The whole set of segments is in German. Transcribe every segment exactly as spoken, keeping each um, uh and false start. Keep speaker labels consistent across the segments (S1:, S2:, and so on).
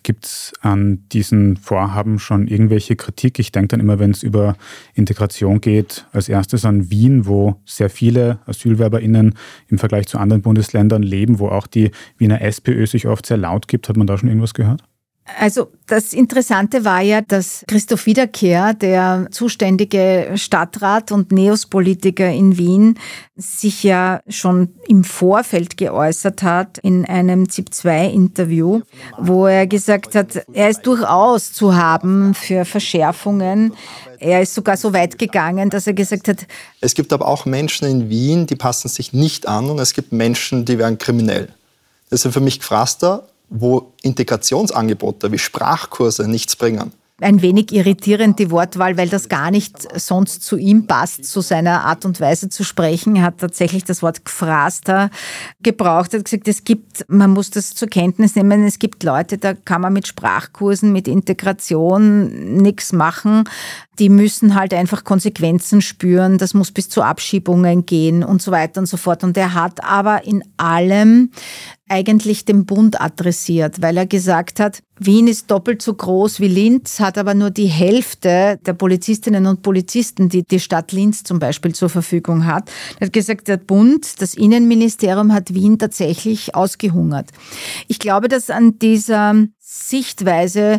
S1: Gibt es an diesen Vorhaben schon irgendwelche Kritik? Ich denke dann immer, wenn es über Integration geht, als erstes an Wien, wo sehr viele AsylwerberInnen im Vergleich zu anderen Bundesländern leben, wo auch die Wiener SPÖ sich oft sehr laut gibt. Hat man da schon irgendwas gehört?
S2: Also das Interessante war ja, dass Christoph Wiederkehr, der zuständige Stadtrat und Neos-Politiker in Wien, sich ja schon im Vorfeld geäußert hat in einem ZIP zwei Interview, wo er gesagt hat, er ist durchaus zu haben für Verschärfungen. Er ist sogar so weit gegangen, dass er gesagt hat,
S3: es gibt aber auch Menschen in Wien, die passen sich nicht an, und es gibt Menschen, die werden kriminell. Das ist für mich gefrasster, wo Integrationsangebote wie Sprachkurse nichts bringen.
S2: Ein wenig irritierend die Wortwahl, weil das gar nicht sonst zu ihm passt, zu seiner Art und Weise zu sprechen. Er hat tatsächlich das Wort Gefraster gebraucht. Er hat gesagt, es gibt, man muss das zur Kenntnis nehmen, es gibt Leute, da kann man mit Sprachkursen, mit Integration nichts machen. Die müssen halt einfach Konsequenzen spüren, das muss bis zu Abschiebungen gehen und so weiter und so fort. Und er hat aber in allem eigentlich den Bund adressiert, weil er gesagt hat, Wien ist doppelt so groß wie Linz, hat aber nur die Hälfte der Polizistinnen und Polizisten, die die Stadt Linz zum Beispiel zur Verfügung hat. Er hat gesagt, der Bund, das Innenministerium hat Wien tatsächlich ausgehungert. Ich glaube, dass an dieser Sichtweise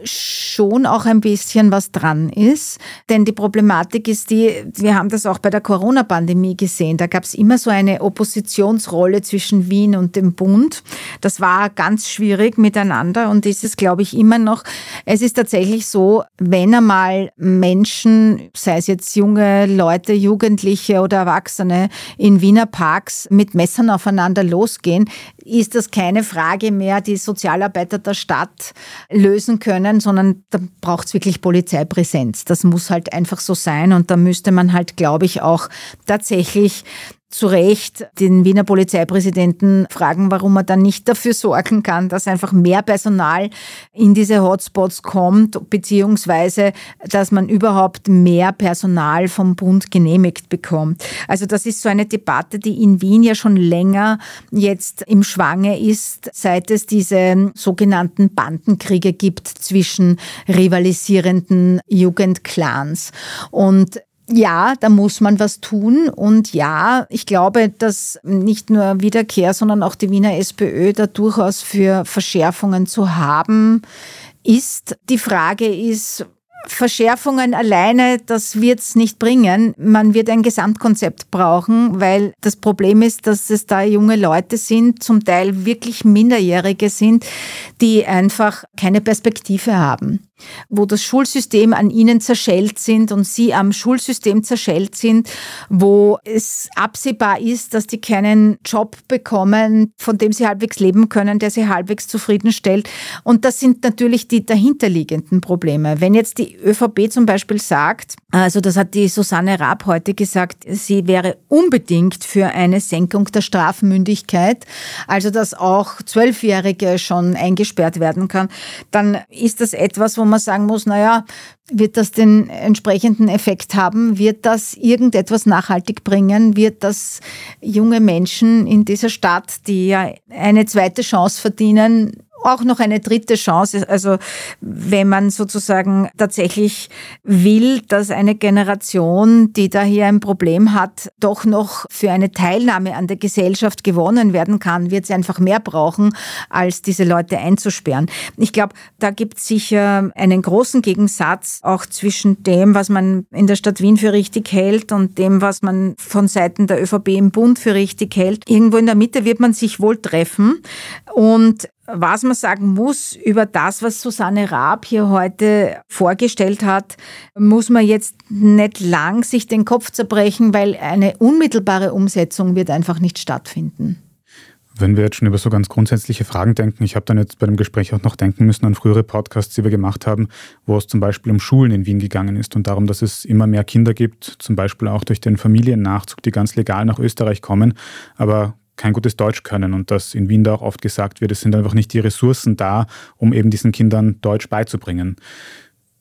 S2: schon auch ein bisschen was dran ist. Denn die Problematik ist die, wir haben das auch bei der Corona-Pandemie gesehen, da gab es immer so eine Oppositionsrolle zwischen Wien und dem Bund. Das war ganz schwierig miteinander und ist es, glaube ich, immer noch. Es ist tatsächlich so, wenn einmal Menschen, sei es jetzt junge Leute, Jugendliche oder Erwachsene, in Wiener Parks mit Messern aufeinander losgehen, ist das keine Frage mehr, die Sozialarbeiter der Stadt lösen können, sondern da braucht es wirklich Polizeipräsenz. Das muss halt einfach so sein und da müsste man halt, glaube ich, auch tatsächlich zu Recht den Wiener Polizeipräsidenten fragen, warum er dann nicht dafür sorgen kann, dass einfach mehr Personal in diese Hotspots kommt, beziehungsweise dass man überhaupt mehr Personal vom Bund genehmigt bekommt. Also das ist so eine Debatte, die in Wien ja schon länger jetzt im Schwange ist, seit es diese sogenannten Bandenkriege gibt zwischen rivalisierenden Jugendclans. Und ja, da muss man was tun und ja, ich glaube, dass nicht nur Wiederkehr, sondern auch die Wiener SPÖ da durchaus für Verschärfungen zu haben ist. Die Frage ist, Verschärfungen alleine, das wird es nicht bringen. Man wird ein Gesamtkonzept brauchen, weil das Problem ist, dass es da junge Leute sind, zum Teil wirklich Minderjährige sind, die einfach keine Perspektive haben, wo das Schulsystem an ihnen zerschellt sind und sie am Schulsystem zerschellt sind, wo es absehbar ist, dass die keinen Job bekommen, von dem sie halbwegs leben können, der sie halbwegs zufriedenstellt. Und das sind natürlich die dahinterliegenden Probleme. Wenn jetzt die ÖVP zum Beispiel sagt, also das hat die Susanne Raab heute gesagt, sie wäre unbedingt für eine Senkung der Strafmündigkeit, also dass auch Zwölfjährige schon eingesperrt werden kann, dann ist das etwas, wo man sagen muss, naja, wird das den entsprechenden Effekt haben? Wird das irgendetwas nachhaltig bringen? Wird das junge Menschen in dieser Stadt, die ja eine zweite Chance verdienen, auch noch eine dritte Chance, also wenn man sozusagen tatsächlich will, dass eine Generation, die da hier ein Problem hat, doch noch für eine Teilnahme an der Gesellschaft gewonnen werden kann, wird sie einfach mehr brauchen, als diese Leute einzusperren. Ich glaube, da gibt es sicher einen großen Gegensatz auch zwischen dem, was man in der Stadt Wien für richtig hält und dem, was man von Seiten der ÖVP im Bund für richtig hält. Irgendwo in der Mitte wird man sich wohl treffen und was man sagen muss über das, was Susanne Raab hier heute vorgestellt hat, muss man jetzt nicht lang sich den Kopf zerbrechen, weil eine unmittelbare Umsetzung wird einfach nicht stattfinden.
S1: Wenn wir jetzt schon über so ganz grundsätzliche Fragen denken, ich habe dann jetzt bei dem Gespräch auch noch denken müssen an frühere Podcasts, die wir gemacht haben, wo es zum Beispiel um Schulen in Wien gegangen ist und darum, dass es immer mehr Kinder gibt, zum Beispiel auch durch den Familiennachzug, die ganz legal nach Österreich kommen, aber kein gutes Deutsch können und dass in Wien da auch oft gesagt wird, es sind einfach nicht die Ressourcen da, um eben diesen Kindern Deutsch beizubringen.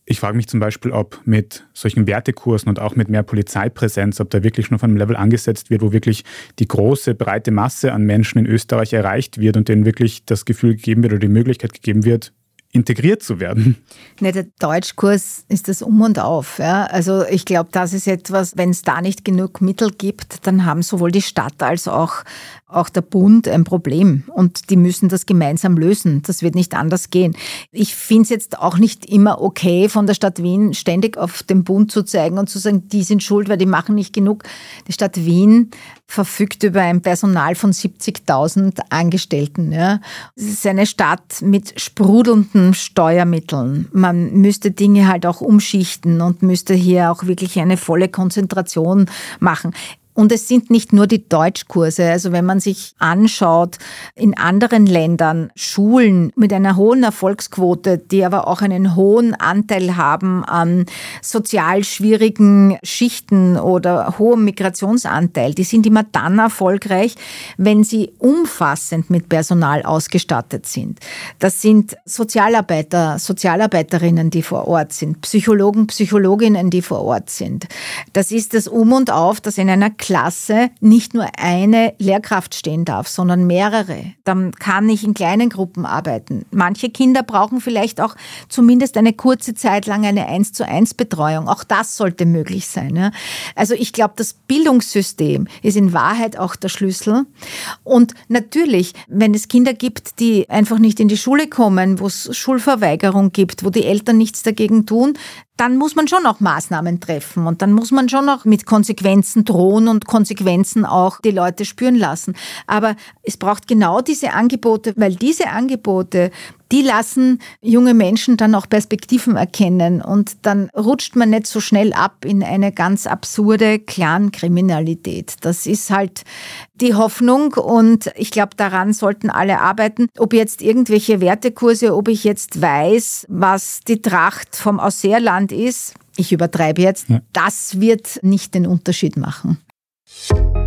S1: Ich frage mich zum Beispiel, ob mit solchen Wertekursen und auch mit mehr Polizeipräsenz, ob da wirklich schon auf einem Level angesetzt wird, wo wirklich die große, breite Masse an Menschen in Österreich erreicht wird und denen wirklich das Gefühl gegeben wird oder die Möglichkeit gegeben wird, integriert zu werden.
S2: Ne, der Deutschkurs ist das Um und Auf. Ja. Also ich glaube, das ist etwas, wenn es da nicht genug Mittel gibt, dann haben sowohl die Stadt als auch, auch der Bund ein Problem. Und die müssen das gemeinsam lösen. Das wird nicht anders gehen. Ich finde es jetzt auch nicht immer okay, von der Stadt Wien ständig auf den Bund zu zeigen und zu sagen, die sind schuld, weil die machen nicht genug. Die Stadt Wien verfügt über ein Personal von siebzigtausend Angestellten. Ja. Es ist eine Stadt mit sprudelnden Steuermitteln. Man müsste Dinge halt auch umschichten und müsste hier auch wirklich eine volle Konzentration machen. Und es sind nicht nur die Deutschkurse. Also wenn man sich anschaut, in anderen Ländern Schulen mit einer hohen Erfolgsquote, die aber auch einen hohen Anteil haben an sozial schwierigen Schichten oder hohem Migrationsanteil, die sind immer dann erfolgreich, wenn sie umfassend mit Personal ausgestattet sind. Das sind Sozialarbeiter, Sozialarbeiterinnen, die vor Ort sind, Psychologen, Psychologinnen, die vor Ort sind. Das ist das Um und Auf, das in einer Klasse nicht nur eine Lehrkraft stehen darf, sondern mehrere. Dann kann ich in kleinen Gruppen arbeiten. Manche Kinder brauchen vielleicht auch zumindest eine kurze Zeit lang eine eins zu eins Betreuung. Auch das sollte möglich sein. Ja. Also ich glaube, das Bildungssystem ist in Wahrheit auch der Schlüssel. Und natürlich, wenn es Kinder gibt, die einfach nicht in die Schule kommen, wo es Schulverweigerung gibt, wo die Eltern nichts dagegen tun, dann muss man schon auch Maßnahmen treffen und dann muss man schon auch mit Konsequenzen drohen und Konsequenzen auch die Leute spüren lassen. Aber es braucht genau diese Angebote, weil diese Angebote, die lassen junge Menschen dann auch Perspektiven erkennen und dann rutscht man nicht so schnell ab in eine ganz absurde Clankriminalität. Das ist halt die Hoffnung und ich glaube, daran sollten alle arbeiten. Ob jetzt irgendwelche Wertekurse, ob ich jetzt weiß, was die Tracht vom Ausseerland ist, ich übertreibe jetzt, ja. Das wird nicht den Unterschied machen.